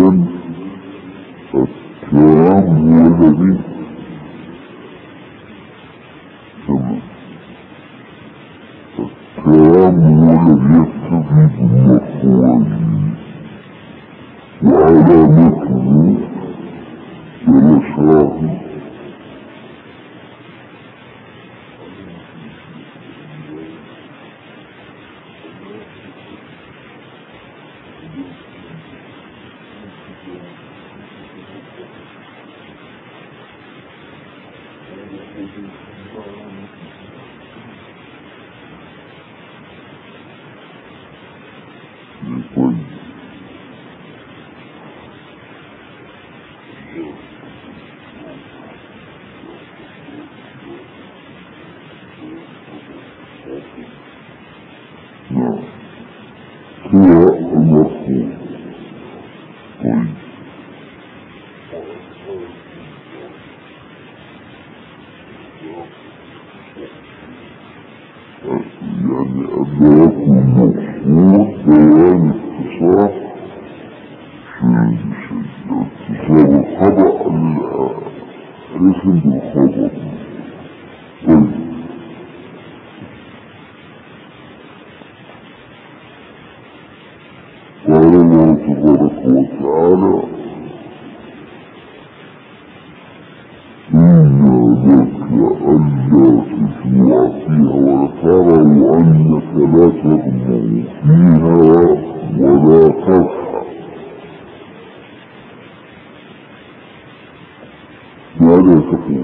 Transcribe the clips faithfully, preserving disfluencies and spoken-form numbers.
التام هو الذي تمام. التام هو الذي يقتضي بالمفعولين وعلامته ولشاه يقول نعم هو المرفوع. طيب يعني أدراك المقصود بيان اتصاف اتصال الخبأ الاسم بالخبأ. طيب قال الله تبارك وتعالى إنا لك ألا تجوع فيها وتروا أنك لا تغمر فيها ولا تضحى. ماذا تقول؟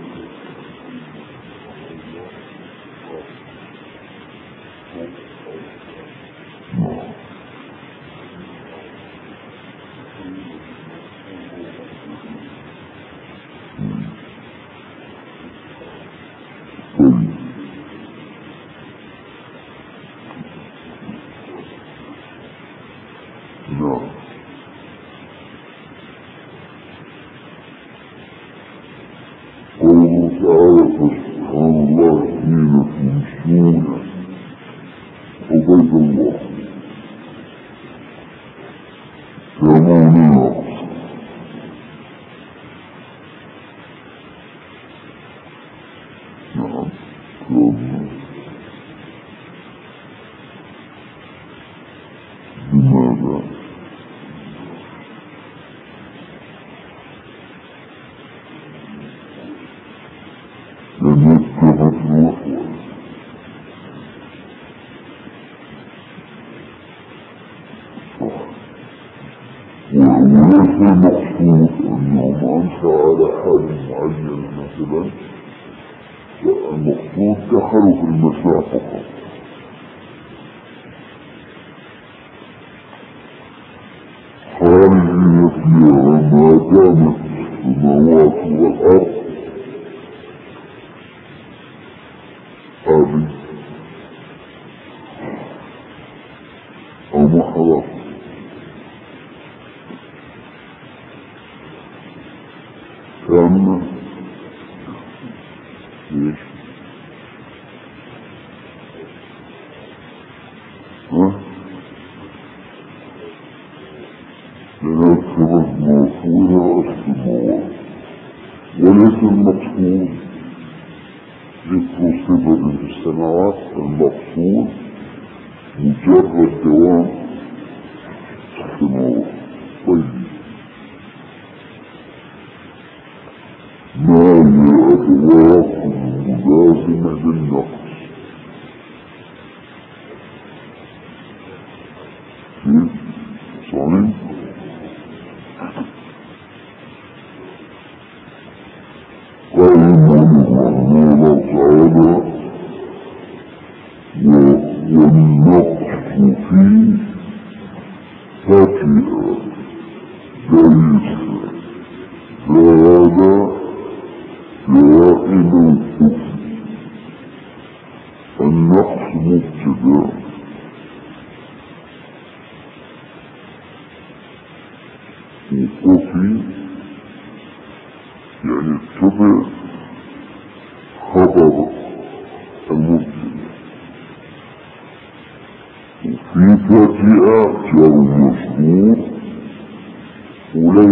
نعم قوله تعالى فسبحان الله حين تمسون عبيد الله يامرون الناس. نعم بماذا؟ لم يتخذ الوحوة وليس المقصود أنه أنت على حال معين مثلا، المقصود دخلوا في المساء فقط. خارجين فيها ما دامت السماوات والأرض هذه المحرم. كان ايش؟ ها؟ لنفسه الموصولة السماوات، وليس المقصود ذكر صفة في السماوات، المقصود مجرد دوام السماوات. طيب ما هي أدوات ملازمة للنقص؟ كيف؟ صحيح؟ قال الله تعالى والنقص فيه خطيئة ليس هذا دائم الكفر. النقص مبتدأ وكفي يعني اتبع خبر المبتدأ، وفي فاتئة جار مشهور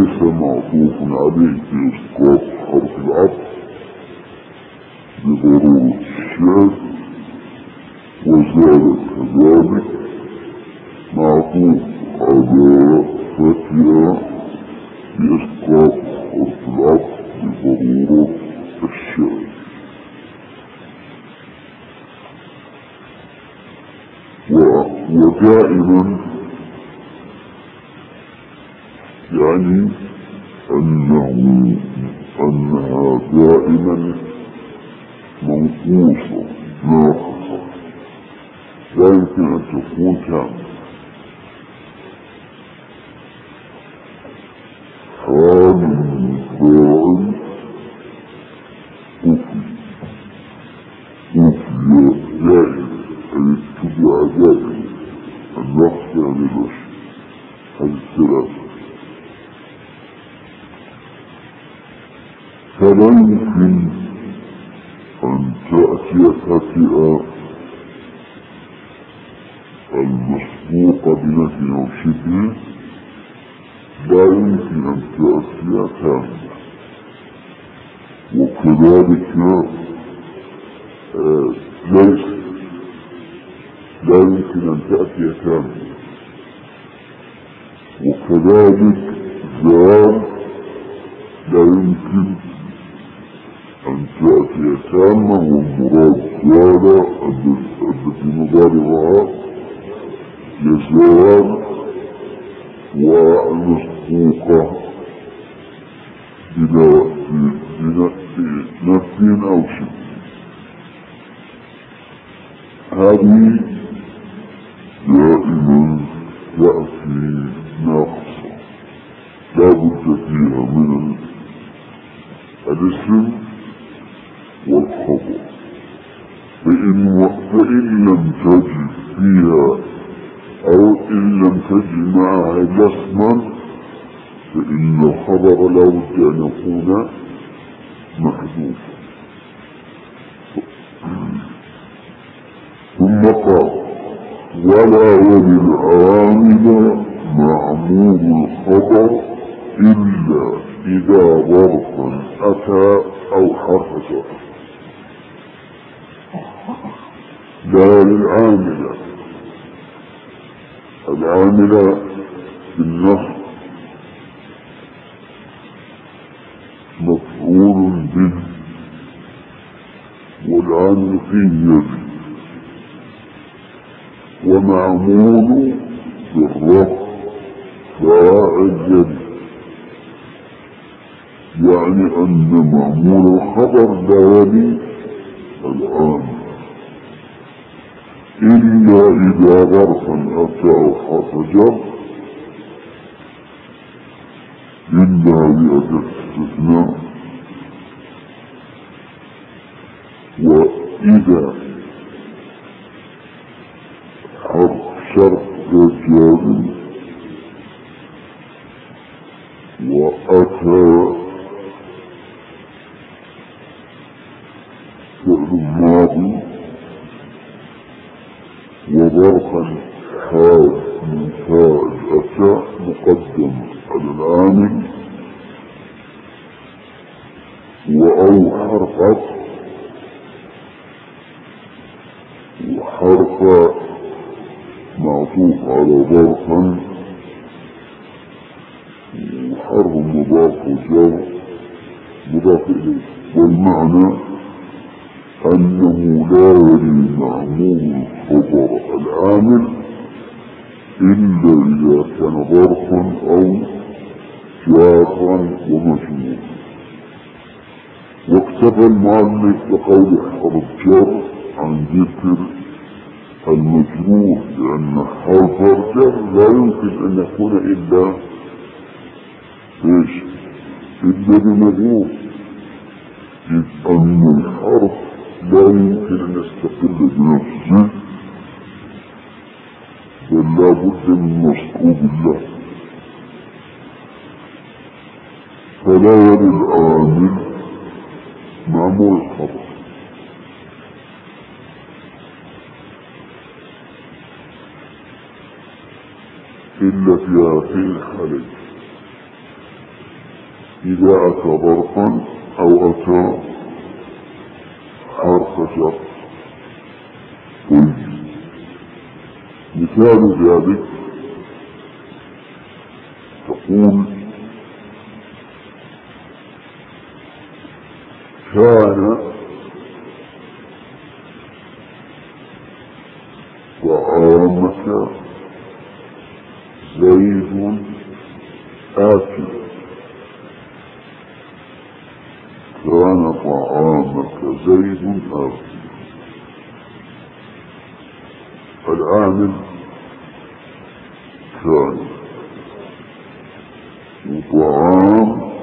وليس معطوف عليه في إسقاط حرف العطف بضرورة الشاذ، وزاد كذلك معطوف على فتيا بإسقاط حرف العطف بضرورة الشاذ. ودائما يعني أنه أنها دائما منقوصة ناقصة، لا يمكن أن تكون كاملة. حال الفاعل أفي أفي دائما أي اتبع دائما، النقص يعني الوش، هذه الثلاثة. فلا يمكن أن تأتي فتئة المسبوقة بنفي أو شبه، لا يمكن أن تأتي كاملة. وكذلك آه ليس لا يمكن أن تأتي كاملة. وكذلك زال لا يمكن أن تأتي تامة، والمراد زال التي مضارعها يزال والمسبوقة بنفي أو شبه. هذه دائما تأتي ناقصة، لا بد فيها من الاسم والخبر. فإن, فإن لم تجد فيها أو إن لم تجد معها اسما فإن الخبر لا بد أن يكون محذوفا. ثم قال ولا يلي العامل معمول الخبر إلا إذا ظرفا أتى أو حرف جر. لا للعاملة، العاملة في النص مفعول به، والعامل فيه يد، ومعمول بالرفع فاعل يد، يعني أن معمول الخبر لا يلي العامل إلا إذا ظرفا أتى أو حرف جر، إلا بأداة استثناء. وإذا حرف شرط رجال وأتى فعل ماضي وظرفا حال من فاعل أتى مقدم على العامل، وأو حرف عطف وحرف معطوف على ظرفا وحرف مضاف وجر مضاف إليه. والمعنى أنه لا يلي معمول الخبر العامل إلا إذا كان ظرفا أو جارا ومجرورا. واكتفى المؤلف بقول حرف جر عن ذكر المجرور، لأن حرف الجر لا يمكن أن يكون إلا إيش؟ إلا بمجرور، إذ أن الحرف لا يمكن أن يستقل بنفسه، بل لا بد من مصحوب الله. فلا يلي العامل معمول الخبر إلا في هذه الحالة. إذا أتى ظرفا أو أتى حرف جر. مثال ذلك تقول كان طعامك زيد آكل. كان طعامك زيد آكل. العامل كان، وطعام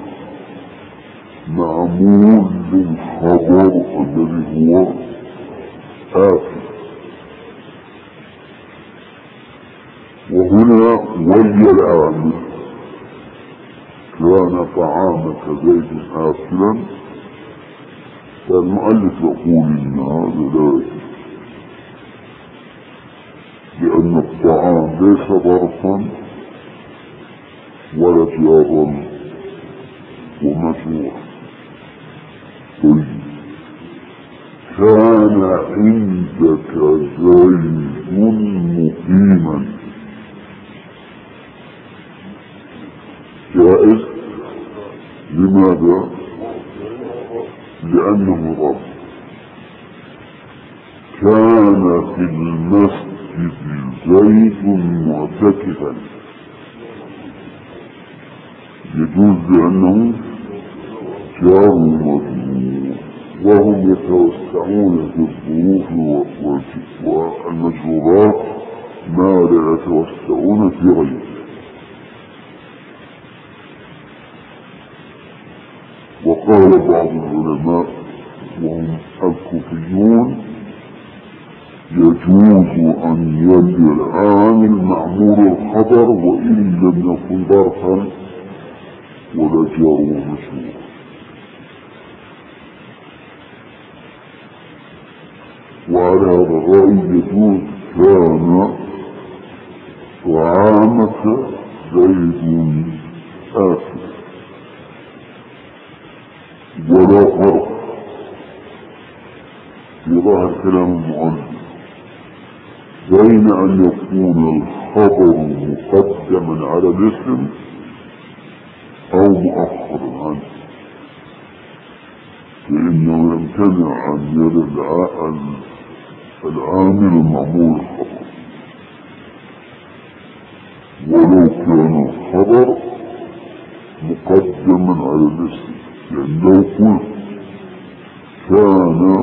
معمول للخبر الذي هو آكل. وهنا ولي العامل كان طعامك زيد آكلا. فالمؤلف يقول إن هذا لا يجوز، لأن الطعام ليس ظرفا ولا جارا ومجرورا. طيب كان عندك زيد مقيما، جائز. لماذا؟ لأنه ظرف. كان في المسجد زيد معتكفا، يجوز لأنه جار ومجرور، وهم يتوسعون في الظروف والمجرورات ما لا يتوسعون في غيره. وقال بعض العلماء وهم الكوفيون يجوز أن يلي العامل معمول الخبر وإن لم يكن ظرفا ولا جار ومجرور. وعلى هذا الرأي يجوز كان طعامك زيد آكل، ولا فرق في ظاهر كلام المؤلف بين أن يكون الخبر مقدما على الاسم أو مؤخرا عنه، فإنه يمتنع أن يلي العامل المعمول الخبر ولو كان الخبر مقدما على الاسم. لأن لو قلت كان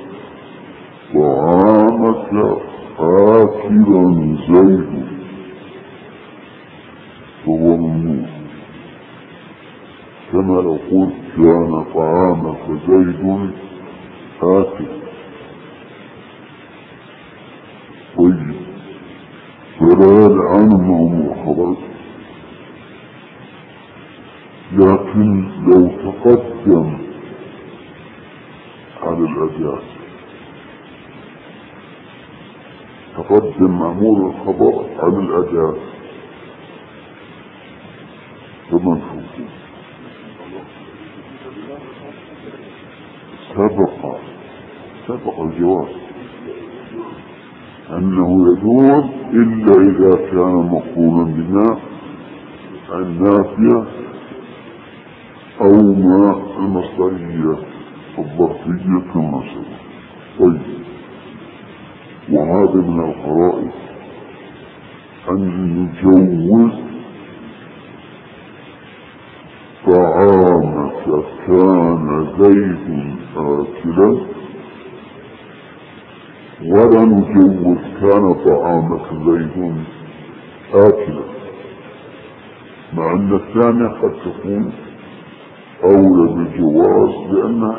طعامك آكلا زيد فهو ممنوع، كما لو قلت كان طعامك زيد آكل. طيب فلا الآن معه خبر، لكن لو تقدم على الأداة، تقدم معمول الخبر على الأداة فمنفوذ. سبق سبق الجواب أنه يجوز إلا إذا كان مقرونا بما النافية أو ما المصدرية الظرفية كما سبق. طيب وهذا من القرائن أن نجوز طعامك كان زيد آكلا ولا نجوز كان طعامك زيد آكلا، مع أن الثانية قد تكون أولى بالجواز لأنها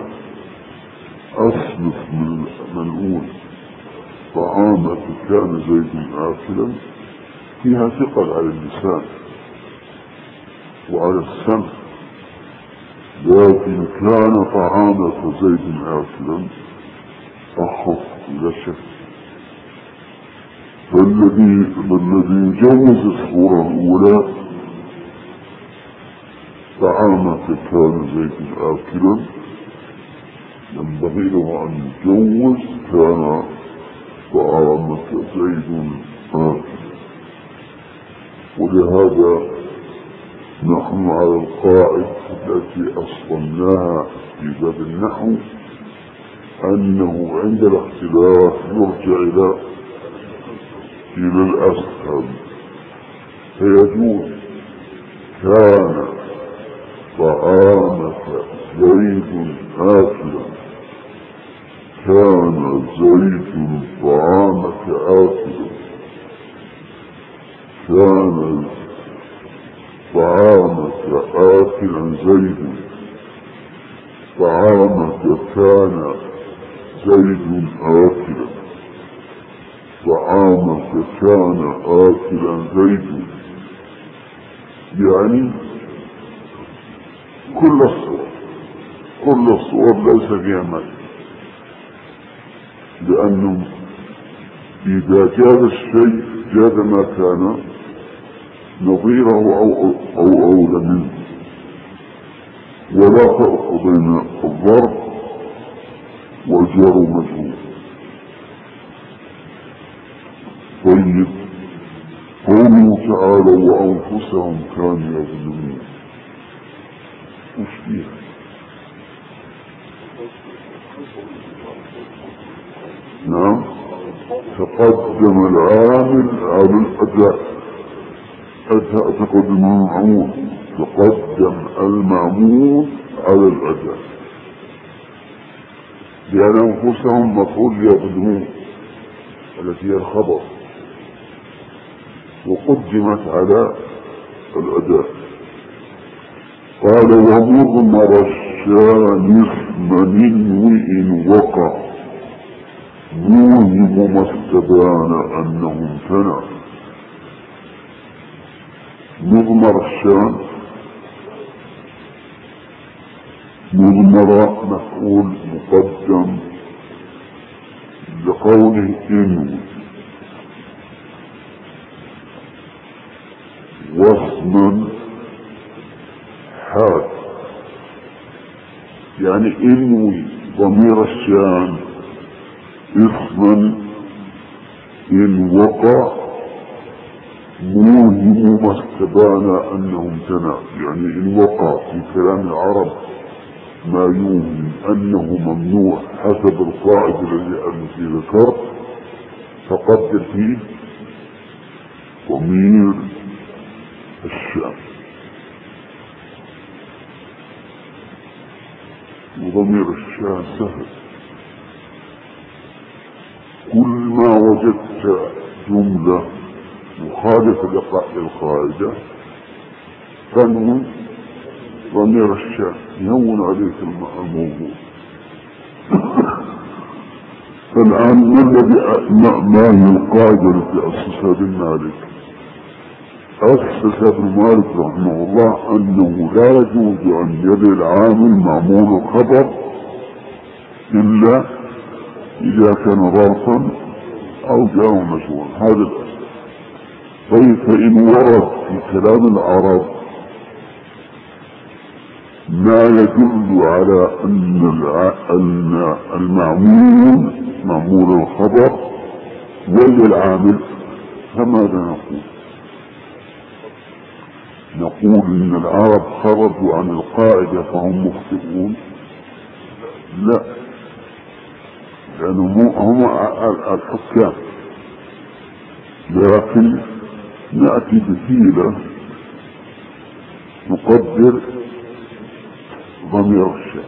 أصلف من الأولى. طعامك كان زيد آكلا فيها ثقل على اللسان وعلى السمع، لكن كان طعامك زيد آكلا أخف لا شك. فالذي الذي يجوز الصورة الأولى طعامك كان زيد آكلا ينبغي له أن يجوز كان طعامك زيد آكلا. ولهذا نحن على القاعدة التي أصلناها في باب النحو أنه عند الاختلاف يرجع إلى إلى الأسهل، فيجوز كان طعامك زيد آكلا، كان زيد طعامك آكلا، كان طعامك آكلا زيد، طعامك كان زيد آكلا، طعامك كان آكلا زيد، يعني كل الصور كل الصور ليس فيها مال، لأنه إذا جاد الشيء جاد ما كان نظيره أو أو أولى منه، ولا فرق بين الظرف والجار مجهول. طيب قوله تعالى وأنفسهم كانوا يظلمون، وش فيها؟ نعم، تقدم العامل على الأداء، تقدم المعمول تقدم المعمول على الأداء، لأن أنفسهم مفعول يظلمون التي هي الخبر، وقدمت على الأداء. قال ومضمر الشان اسم إن وقع موهم ما استبان أنه امتنع. مضمر الشان مضمر مفعول مقدم لقوله إن، واسما حال، يعني انوي ضمير الشان اسما إن وقع موهم ما استبان أنه امتنع، يعني إن وقع في كلام العرب ما يوهم أنه ممنوع حسب القاعدة التي ذكرت، فقدر فيه ضمير الشان، وضمير الشان سهل. كل ما وجدت جملة مخالفة للقاعدة فانوي ضمير الشان يهون عليك الموضوع. فالآن ما الذي ما هي القاعدة التي أسسها ابن مالك؟ أسس ابن مالك رحمه الله أنه لا يجوز أن يلي العامل معمول الخبر إلا إذا كان ظرفا أو جار مجهول، هذا الأساس. طيب فإن ورد في كلام العرب ما يدل على أن المعمول معمول الخبر ولا العامل، فماذا نقول؟ نقول إن العرب خرجوا عن القاعدة فهم مخطئون؟ لا، لأنهم هم الحكام، لكن نأتي بحيلة نقدر ضمير الشان،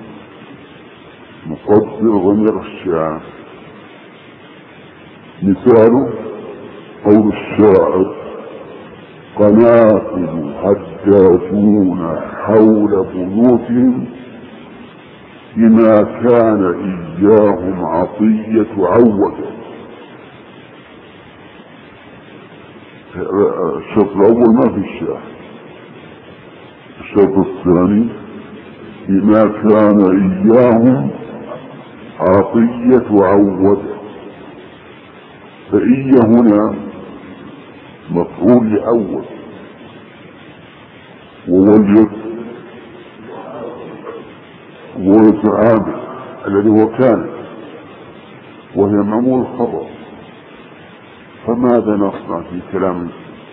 نقدر ضمير الشان. مثال قول الشاعر قنافل حجاجون حول بيوتهم بما كان إياهم عطية عوده. الشرط الأول ما في الشاعر، الشرط الثاني بما كان إياهم عطية عوده، فإيا هنا مفعول لأول، وولد مفعول عامل الذي هو كان وهي معمول الخبر. فماذا نصنع في كلام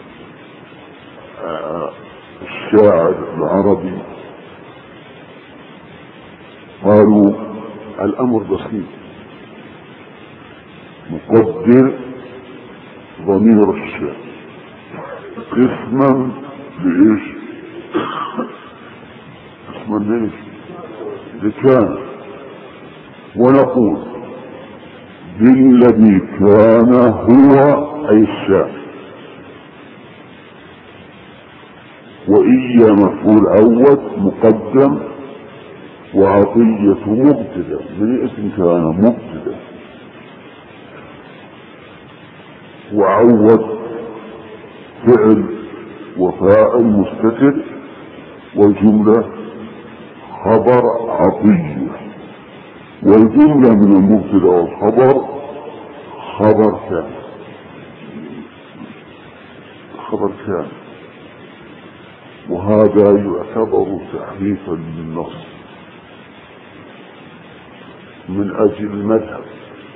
الشاعر العربي؟ قالوا الأمر بسيط، مقدر ضمير الشاعر اسما لإيش؟ اسما لإيش؟ لكان، ونقول بالذي كان هو أي الشاعر، وإيا مفعول أول مقدم، وعطية مبتدأ من اسم كان مبتدأ، وعوض فعل وفاعل مستتر، والجملة خبر عطية، والجملة من المبتدأ والخبر خبر كان. خبر كان، وهذا يعتبر تحريفا للنص من أجل المذهب.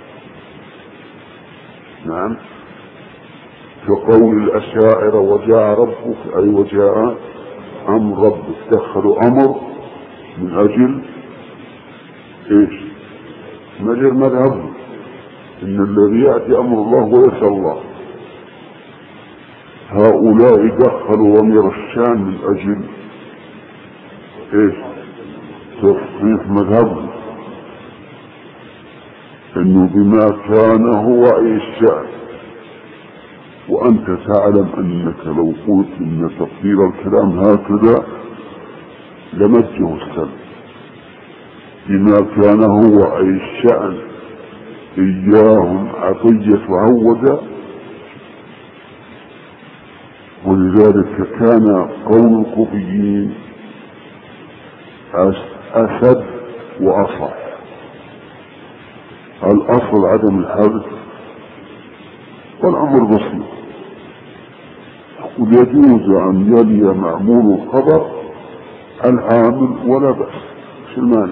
نعم، كقول الأشاعرة وجاء ربك، أي وجاء أمر ربك، دخلوا أمر من أجل إيش؟ من أجل مذهبه، إن الذي يأتي أمر الله ويسأل الله. هؤلاء دخلوا ضمير الشان من أجل إيش؟ تصريف مذهبه، إنه بما كان هو أي الشأن. وأنت تعلم أنك لو قلت إن تقدير الكلام هكذا لمجه السلم. بما كان هو أي الشأن إياهم عطية عودة، ولذلك كان قول الكوفيين أسد وأصح. الأصل عدم الحدث، والأمر بسيط، ويجوز أن يلي معمول الخبر العامل ولا بأس، شو المانع؟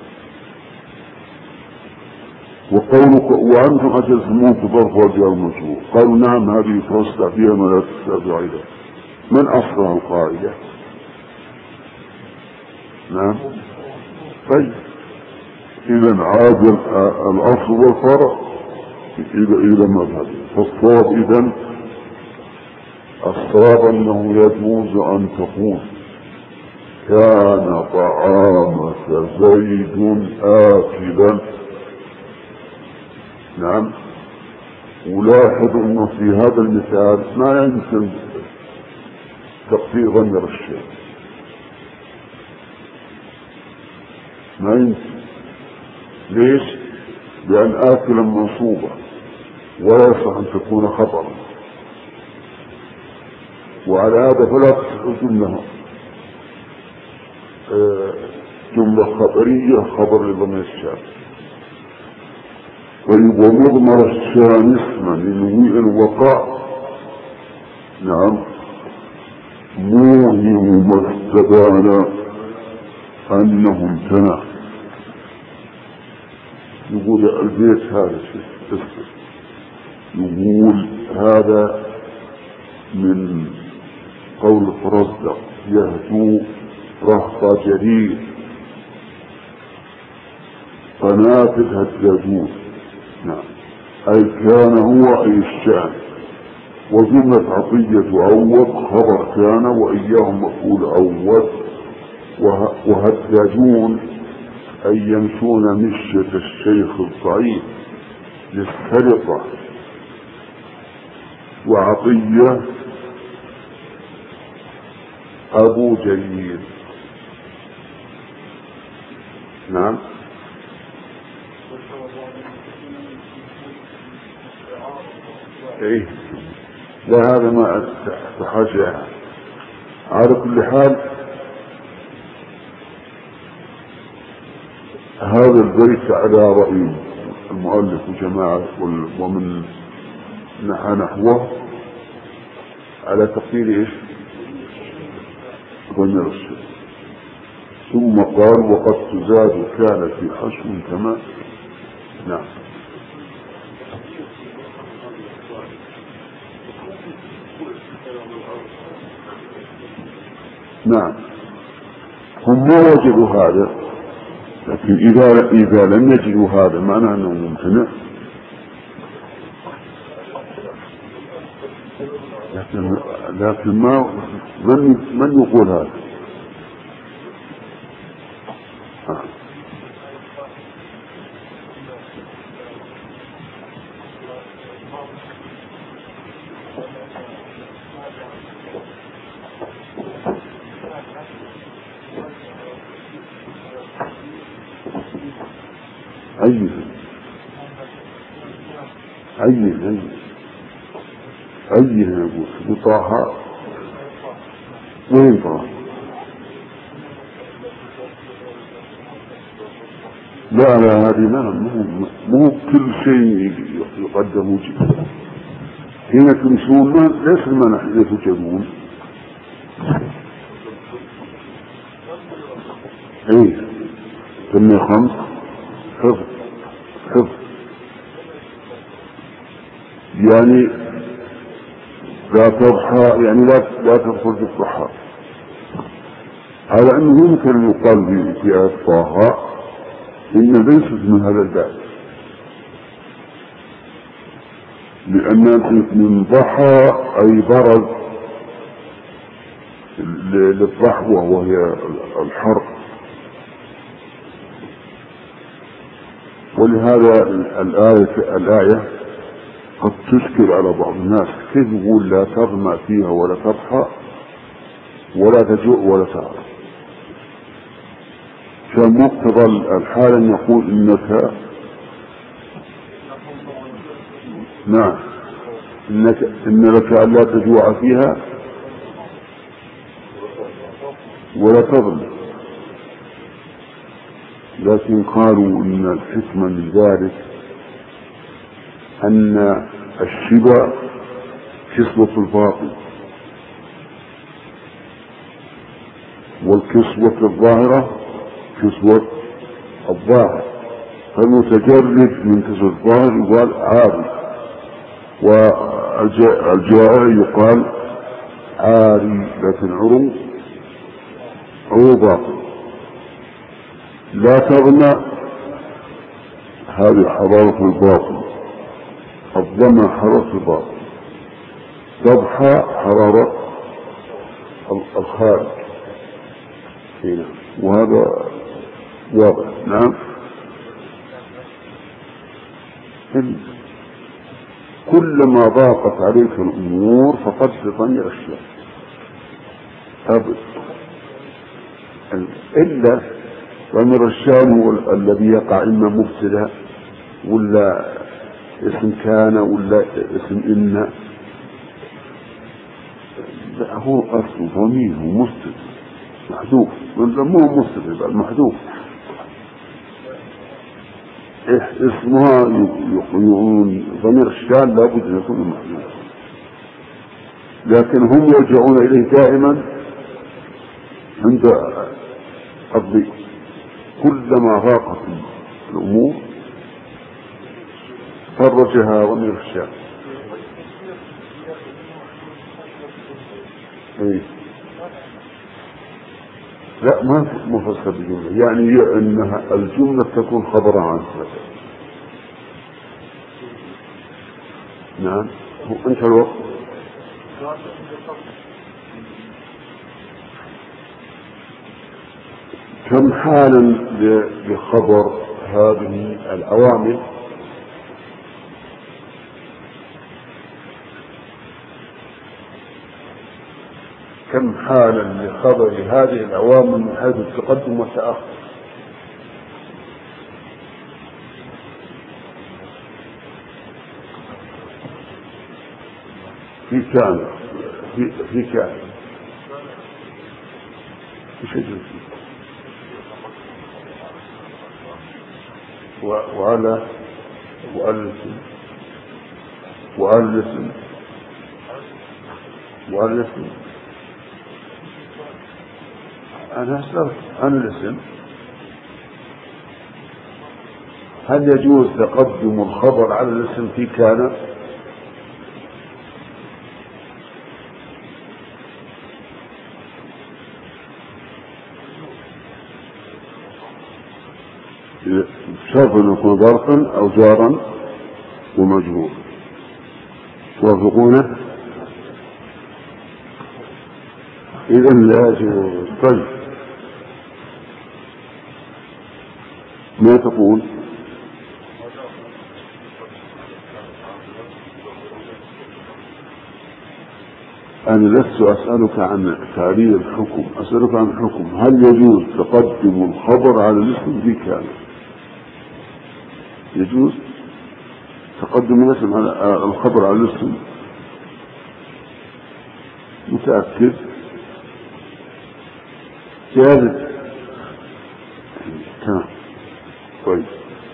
وقولك وأنتم أجزمون في ظرف وجه المجهول، قالوا نعم هذه توسع فيها ما لا تستطيع إليه. من أصلها القاعدة؟ نعم. طيب إذا عاد الأصل والفرع إلى إلى مذهب. فالصواب إذن الصواب أنه يجوز أن تقول كان طعامك زيد آكلا. نعم. ولاحظ أنه في هذا المثال ما يمكن تقدير ضمير الشيء، ما يمكن. ليش؟ لأن آكلا منصوبة ولا يصح أن تكون خطرا، وعلى هذا فلا تصح جملة جملة خبرية خبر لضمير الشان. طيب ومضمر الشان اسما لنويء الوقع. نعم. موهم ما استبان أنه امتنع. يقول البيت هذا شيء، يقول هذا من قول فرزدق يهدو رهط جرير قنافذ هداجون. نعم. أي كان هو أي الشأن، وجملة عطية عوض خبر كان، وإياهم مفعول عوض، وهداجون أي يمشون مشية الشيخ الضعيف للسرقة، وعطية أبو جرير. نعم. ايه لا هذا ما تحاجة. على كل حال هذا البيت على رأي المؤلف وجماعة ومن نحى نحوه على تقدير ايش؟ ضمير الشيء. ثم قال وقد تزاد كان في حشو كما. نعم. نعم هم ما وجدوا هذا، لكن إذا إذا لم يجدوا هذا معناه أنه ممتنع. لكن لكن ما من من يقول هذا؟ آه. أيه أيه أيه أيه يقول بطاحة وين طاحة؟ لا لا هذه لا مو مو كل شيء يقدم جدا. هنا تمشون ليس المنح إذا تجدون. ايه ثمانية خمس حفظ حفظ يعني لا تضحى، يعني لا لا تدخل في الضحى، على انه يمكن يقال في في آية طه ان ليست من هذا الباب، لان من ضحى اي برز للضحوة وهي الحرق. ولهذا الآية الآية قد تشكل على بعض الناس، كيف يقول لا تظمأ فيها ولا تضحى ولا تجوع ولا تعرف؟ كان مقتضى الحال أن يقول إنك نعم إنك إن لك أن لا تجوع فيها ولا تظلم. لكن قالوا إن الحكمة من ذلك أن الشبع كسوة الباطن والكسوة الظاهرة كسوة الظاهر، فالمتجرد من كسوة الظاهر يقال عاري، والجائع يقال عاري، لكن عرو عرو باطن. لا تغنى هذه حرارة الباطن، الظمأ حرارة الباطن، تضحى حرارة الخارج هنا، وهذا واضح. نعم كلما ضاقت عليك الأمور فقد ضمير الشيء أبد، إلا ضمير الشان هو الذي يقع إما مبتدأ ولا اسم كان ولا اسم إن، لا هو أصل ضمير مستتر محذوف، مو مستتر بل محذوف. اسمها يقولون ضمير الشان لابد أن يكون محذوف، لكن هم يرجعون إليه دائما عند الضيق. كلما ضاقت الأمور فرجها ضمير الشان. ايه لا ما مفسر بالجملة، يعني انها الجملة تكون خبر عنها. نعم انت الوقت كم حالا لخبر هذه العوامل؟ كم حالا لخبر هذه العوامل من حيث التقدم والتأخر؟ في كان في في كان في شيء وعلى وألف وألف وألف أنا أسألك عن الاسم، هل يجوز تقدم الخبر على الاسم في كان؟ شرط أن يكون ظرفا أو جارا ومجرور. توافقونه؟ إذا لا يجوز. طيب ما تقول؟ أنا لست أسألك عن تعريف الحكم، أسألك عن الحكم. هل يجوز تقدم الخبر على الاسم في كان؟ يجوز تقدم الاسم على الخبر على الاسم؟ متأكد؟ ثالث. تمام. طيب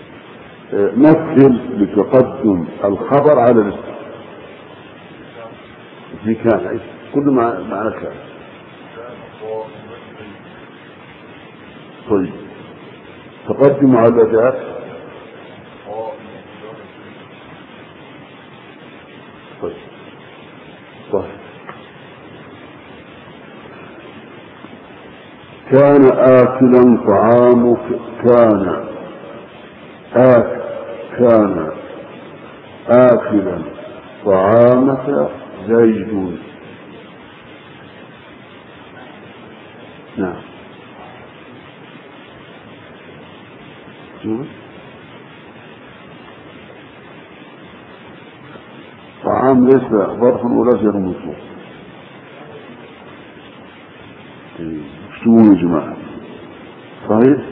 مثل بتقدم الخبر على الاسم في كان، كل ما معنى كان. طيب تقدم على الأداة. طيب طيب كان آكلا طعامك، كان آك كان آكلا طعامك زيد. نعم. طعام ليس ظرف ولا جر مطلق. شو يا جماعة؟ صحيح.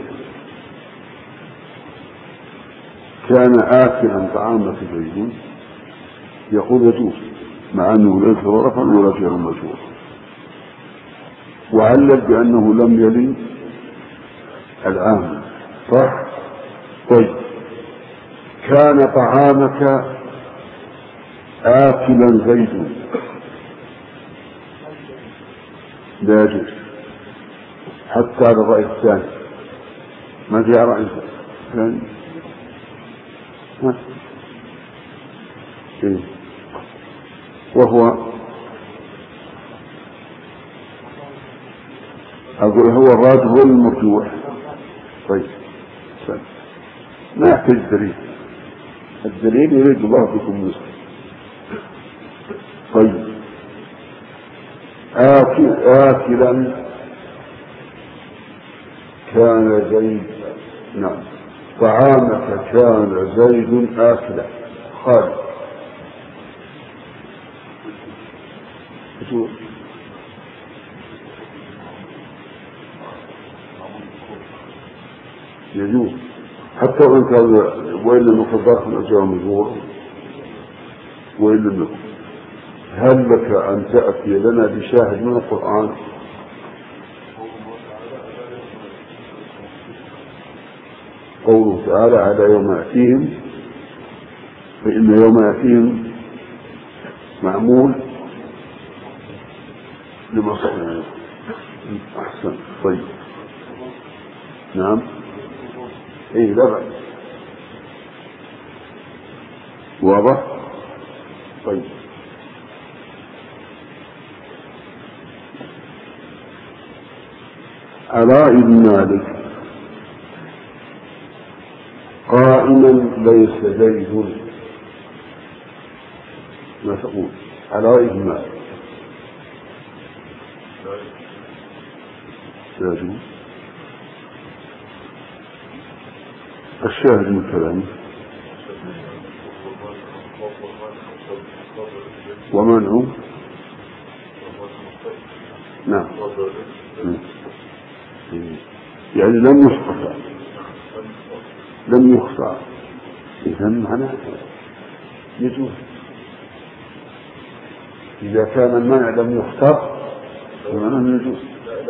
كان آكلا طعامك زيد يقول يجوز مع أنه ليس ظرفا ولا جر مجرور، وعلل بأنه لم يلي العامل. صح. طيب كان طعامك آكلا زيد لا يجوز حتى على الرأي الثاني. ما في رأي ثاني؟ إيه؟ وهو أقول هو الراجح هو المرجوح. طيب سلام. ما يحتاج دليل، الدليل يريد الله بكم مسلم. طيب آكل آكلا كان زيد. نعم. طعامك كان زيد آكلا. خالد يجوز حتى وإن كان وإن لم يكن ظرفا أو جار مجرور. وإن لم يكن، هل لك أن تأتي لنا بشاهد من القرآن؟ قوله تعالى على يوم يأتيهم، فإن يوم يأتيهم معمول لمصلحة. أحسن. طيب نعم. إيه لا بأس. واضح. طيب على ابن مالك قائما ليس زيد. ما تقول؟ على ابن مالك يجوز. الشاهد من كلامه ومنعه. نعم. يعني لم يخطأ لم يخطأ إذا معناه يجوز. إذا كان المنع لم يخطأ فمعناه يجوز.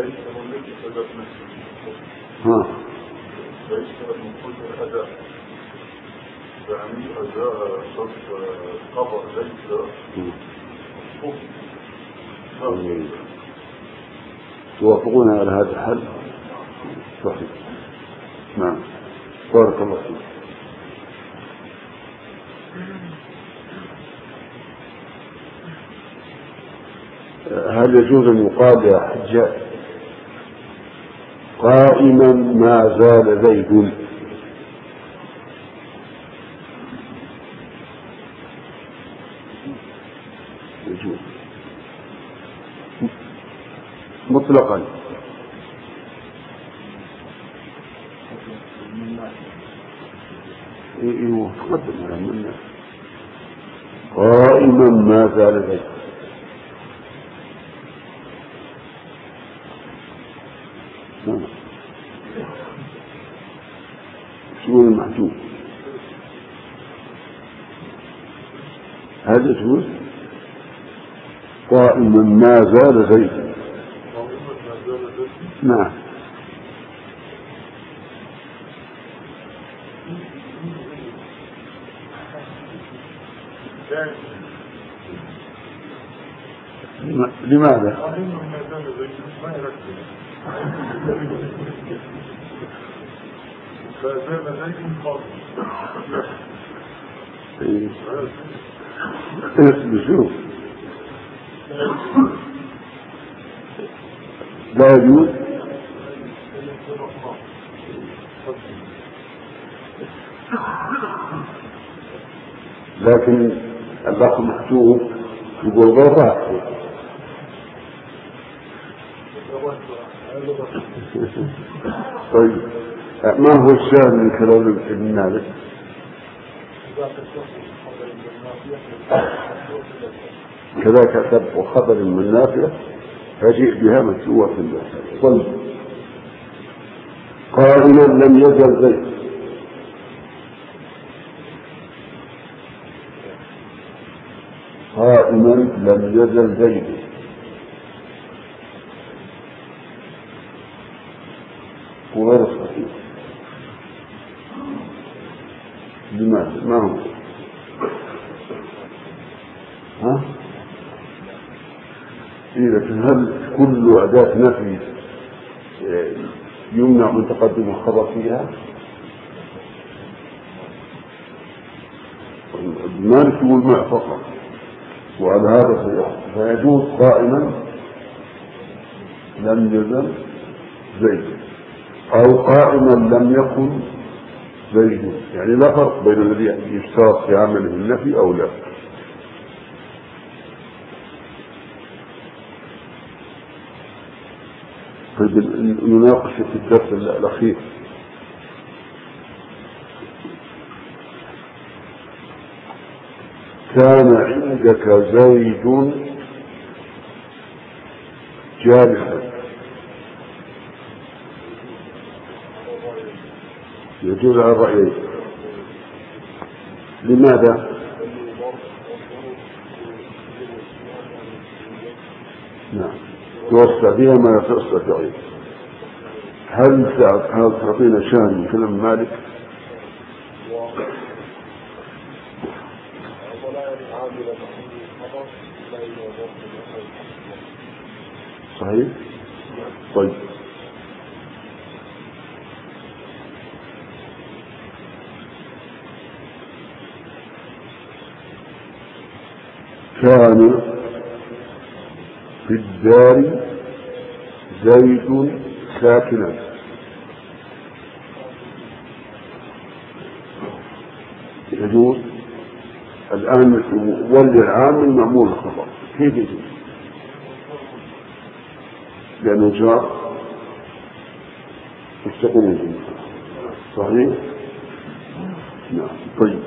ها ليس من كل أداء، يعني أداء خبر ليس توافقون على هذا الحل؟ صحيح. نعم. بارك الله فيك. هل يجوز أن يقال يا حجاج قائما ما زال زيد؟ يجوز مطلقا. ايوه تقدم على منا قائما ما زال زيد. شو المحجوب؟ هذا يجوز قائما ما زال زيد. نعم. لماذا؟ بشوف لا يجوز. لكن الأخ محجوب يقول ضربات. طيب ما هو الشاهد من كلام ابن مالك؟ كذاك سب وخبر من نافية فجيء بها مسوة في الله. طيب قائما لم يزل زيد. قائما لم يزل زيد. وغير صحيح. لماذا؟ ما هو؟ ها؟ إذا هل كل أداة نفي يمنع من تقدم الخبر فيها؟ المالك يقول مع فقط، وعلى هذا فيجوز قائما لم يزل زيد أو قائما لم يكن زيد، يعني لا فرق بين الذي يشترط في عمله النفي أو لا. طيب نناقش في الدرس الأخير كان عندك زيد جالسا، يجوز على الرأيين. لماذا؟ نعم توسع بها ما تستطيع. هل هل تعطينا شان من كلام مالك؟ صحيح. طيب كان في الدار زيد ساكنا، يجوز الآن ولي العامل معمول الخبر، كيف يجوز؟ لأنه جاء مستقل. صحيح. نعم. طيب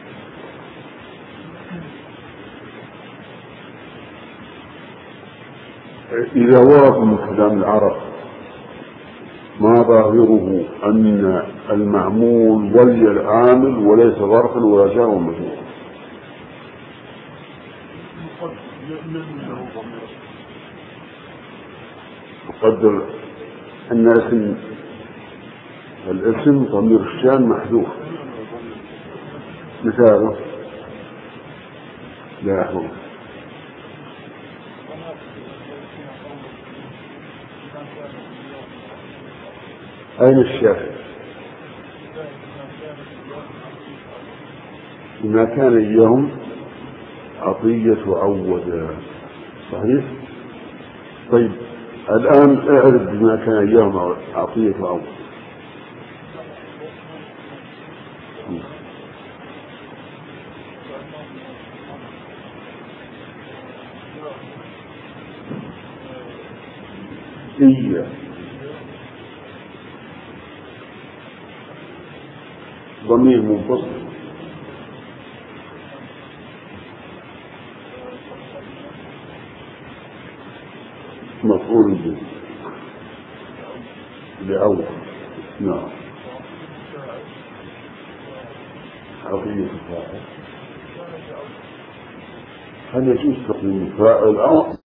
إذا ورد من كلام العرب ما ظاهره أن المعمول ولي العامل وليس ظرفا ولا جار ومجرور، قدر أن اسم الاسم ضمير الشان محذوف. مثاله لا يحفظ أين الشافعي؟ بما كان اليوم عطية عود. صحيح؟ طيب الآن اعرف بما كان اليوم عطية عود. إياه ضمير منفصل مفعول به لأول. نعم عطية فاعل. هل يجوز تقديم فاعل أو